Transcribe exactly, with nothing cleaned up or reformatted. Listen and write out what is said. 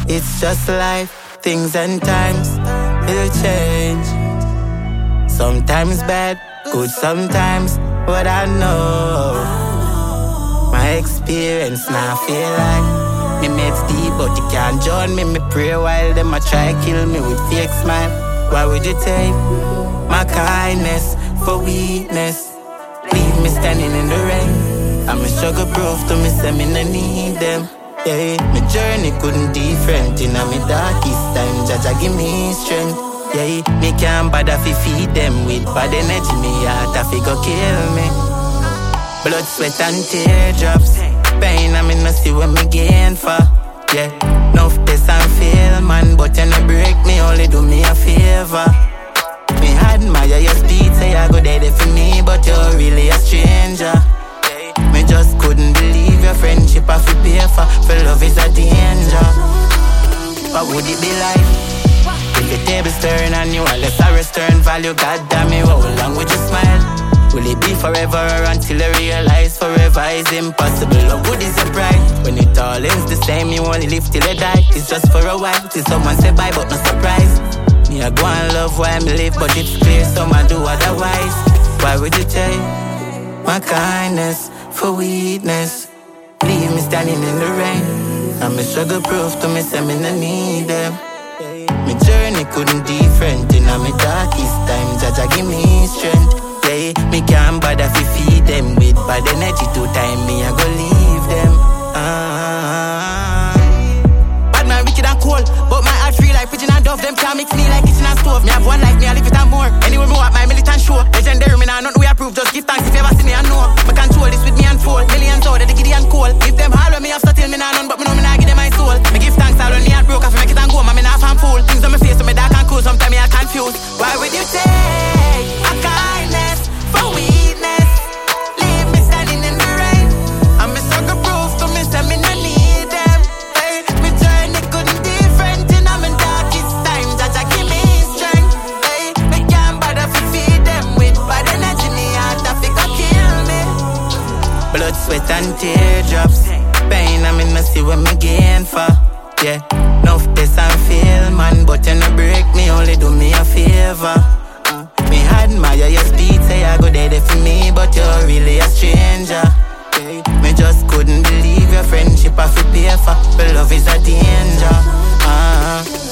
It's just life, things and times will change. Sometimes bad, good sometimes, but I know my experience now feel like me mates deep, but you can't join me. Me pray while them a try kill me with fake smile. Why would you take my kindness for weakness? Leave me standing in the rain. I'm a struggle proof to me, say me no need them. Yeah, my journey couldn't different. In my darkest time, Jaja give me strength. Yeah, me can't bother fi feed them with bad energy. Me heart a fi go kill me. Blood, sweat and teardrops. Pain I me no see what me gain for. Yeah, enough test and fail, man, but you no break me, only do me a favor. Me admire your speed, say I go there for me, but you're really a stranger. Me just couldn't believe your friendship I feel pay for. For love is a danger. What would it be like if the tables turn and you are less a return value? God damn it, how long would you smile? Will it be forever or until I realize forever is impossible? How good is your pride? When it all ends the same, you only live till you die. It's just for a while, till someone say bye, but no surprise. Me I go and love why me live, but it's clear some I do otherwise. Why would you take my kindness for weakness? Leave me standing in the rain. I'm a struggle proof to me, say me no need them. My journey couldn't different. In my darkest time, Jaja give me strength. Yeah, me can't bother fi feed them with bad energy. Two time me I go leave them. Ah. Bad man wicked and cold, but my heart free like pigeon and dove. Them can't mix me like kitchen and stove. Me have one life, me I live it and more. Anyway me want my militant show. Legendary me now nothing we approve. Just give thanks if you ever see me and know. Me control this with me and fold. Millions out of the giddy and cold. Give them all when me have to tell me now none, but me know me not give them my soul. Me give thanks all when me heart broke. I fi make it and go, man me not fan fool. Things on me face so me dark and cool. Sometimes me I confused. Why would you take a kindness for weakness? Leave me standing in the rain. I'm a struggle proof to me, say me no need them. Hey, me journey couldn't different. In my darkest time, Jaja give me strength. Hey, me can't bother fi feed them with bad energy. Me heart a fi go kill me. Blood, sweat and teardrops. Pain I me no see what me gain for. Yeah, enough test and fail, man, but you no break me, only do me a favor. uh, Me admire your speed, say I go there for me, but you're really a stranger. Yeah, me just couldn't believe your friendship I feel pay for. But love is a danger. uh,